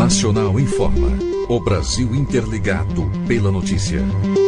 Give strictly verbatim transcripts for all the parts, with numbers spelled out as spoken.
Nacional informa. O Brasil interligado pela notícia.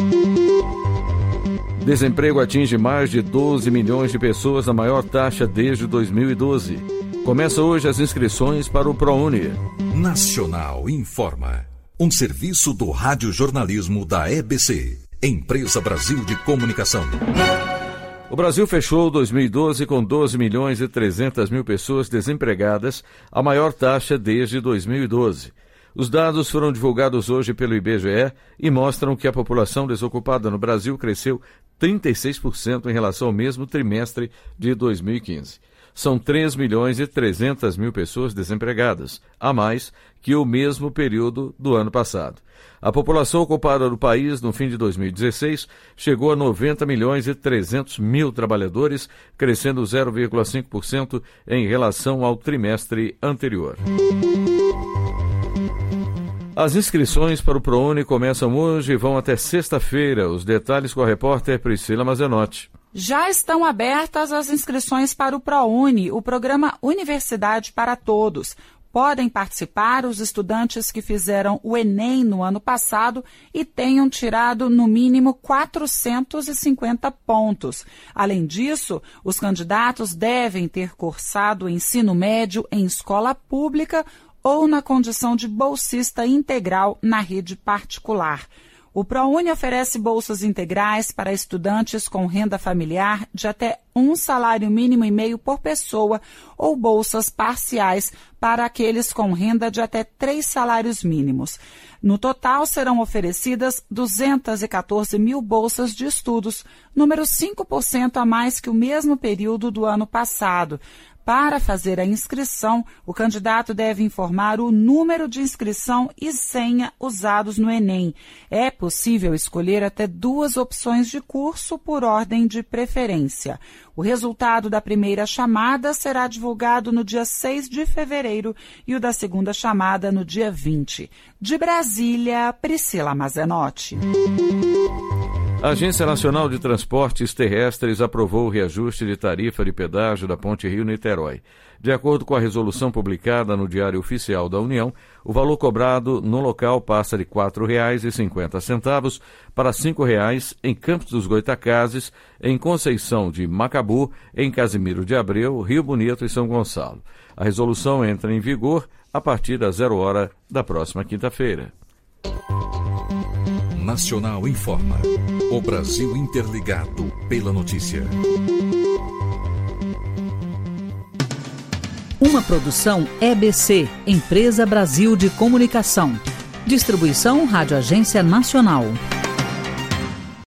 Desemprego atinge mais de doze milhões de pessoas, a maior taxa desde dois mil e doze. Começa hoje as inscrições para o ProUni. Nacional informa. Um serviço do radiojornalismo da E B C, Empresa Brasil de Comunicação. O Brasil fechou dois mil e doze com doze milhões e trezentas mil pessoas desempregadas, a maior taxa desde dois mil e doze. Os dados foram divulgados hoje pelo I B G E e mostram que a população desocupada no Brasil cresceu trinta e seis por cento em relação ao mesmo trimestre de dois mil e quinze. São três milhões e trezentas mil pessoas desempregadas, a mais que o mesmo período do ano passado. A população ocupada do país no fim de dois mil e dezesseis chegou a noventa milhões e trezentos mil trabalhadores, crescendo zero vírgula cinco por cento em relação ao trimestre anterior. As inscrições para o ProUni começam hoje e vão até sexta-feira. Os detalhes com a repórter Priscila Mazenotti. Já estão abertas as inscrições para o ProUni, o programa Universidade para Todos. Podem participar os estudantes que fizeram o Enem no ano passado e tenham tirado, no mínimo, quatrocentos e cinquenta pontos. Além disso, os candidatos devem ter cursado o ensino médio em escola pública ou na condição de bolsista integral na rede particular. O ProUni oferece bolsas integrais para estudantes com renda familiar de até um salário mínimo e meio por pessoa ou bolsas parciais para aqueles com renda de até três salários mínimos. No total, serão oferecidas duzentas e quatorze mil bolsas de estudos, número cinco por cento a mais que o mesmo período do ano passado. Para fazer a inscrição, o candidato deve informar o número de inscrição e senha usados no Enem. É possível escolher até duas opções de curso por ordem de preferência. O resultado da primeira chamada será divulgado no dia seis de fevereiro e o da segunda chamada no dia vinte. De Brasília, Priscila Mazenotti. A Agência Nacional de Transportes Terrestres aprovou o reajuste de tarifa de pedágio da Ponte Rio-Niterói. De acordo com a resolução publicada no Diário Oficial da União, o valor cobrado no local passa de quatro reais e cinquenta centavos para cinco reais em Campos dos Goitacazes, em Conceição de Macabu, em Casimiro de Abreu, Rio Bonito e São Gonçalo. A resolução entra em vigor a partir das zero hora da próxima quinta-feira. Nacional informa. O Brasil interligado pela notícia. Uma produção E B C, Empresa Brasil de Comunicação. Distribuição Rádio Agência Nacional.